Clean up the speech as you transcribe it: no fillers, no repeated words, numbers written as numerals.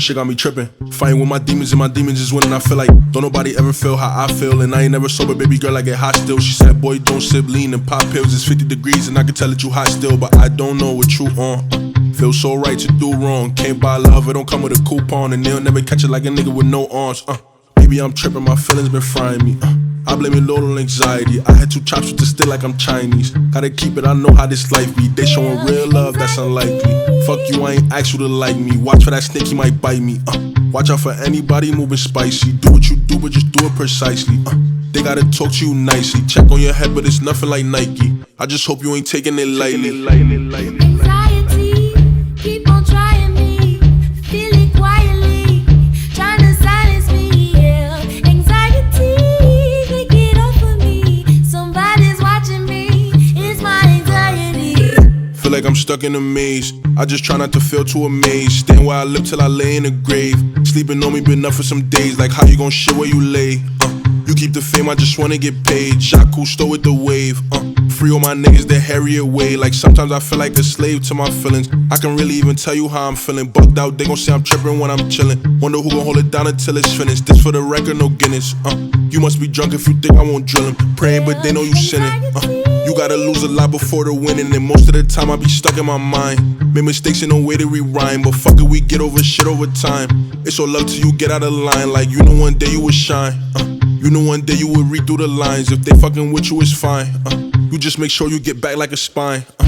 Shit got me tripping. Fighting with my demons and my demons is winning. I feel like don't nobody ever feel how I feel. And I ain't never sober, baby girl, I get hot still. She said, boy, don't sip lean and pop pills. It's 50 degrees and I can tell that you hot still. But I don't know what you on. Feel so right to do wrong. Can't buy love, it don't come with a coupon. And they'll never catch it like a nigga with no arms. Maybe I'm tripping, my feelings been frying me. I blame it all on anxiety. I had 2 chops with the still like I'm Chinese. Gotta keep it, I know how this life be. They showing real love, that's unlikely. Fuck you, I ain't asked you to like me. Watch for that snake, he might bite me. Watch out for anybody moving spicy. Do what you do, but just do it precisely. They gotta talk to you nicely. Check on your head, but it's nothing like Nike. I just hope you ain't taking it lightly. Anxiety, keep on trying me. Feel it quietly, trying to silence me. Yeah, anxiety, can't get off of me. Somebody's watching me. It's my anxiety. Feel like I'm stuck in a maze. I just try not to feel too amazed. Staying where I live till I lay in the grave. Sleeping on me been enough for some days. Like how you gon' shit where you lay? You keep the fame, I just wanna get paid. Shot Cousteau with the wave. Free all my niggas, they harry away. Like sometimes I feel like a slave to my feelings. I can really even tell you how I'm feeling. Bugged out, they gon' say I'm tripping when I'm chillin'. Wonder who gon' hold it down until it's finished. This for the record, no Guinness. You must be drunk if you think I won't drill 'em. Praying, but they know you sinning. You gotta lose a lot before the winning. And most of the time I be stuck in my mind. Made mistakes in no way to rewind. But fuck it, we get over shit over time. It's all love till you get out of line. Like you know one day you would shine. You know one day you would read through the lines. If they fucking with you, it's fine. You just make sure you get back like a spine.